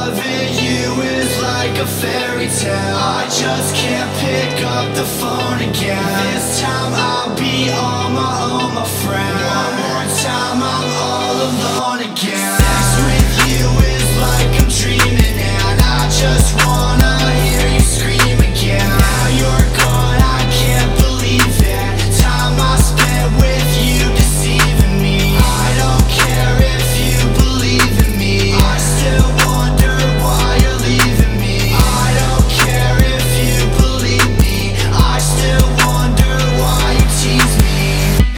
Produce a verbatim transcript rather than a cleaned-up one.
Loving you is like a fairy tale. I just can't pick up the phone again. This time I'll be on my own, my friend.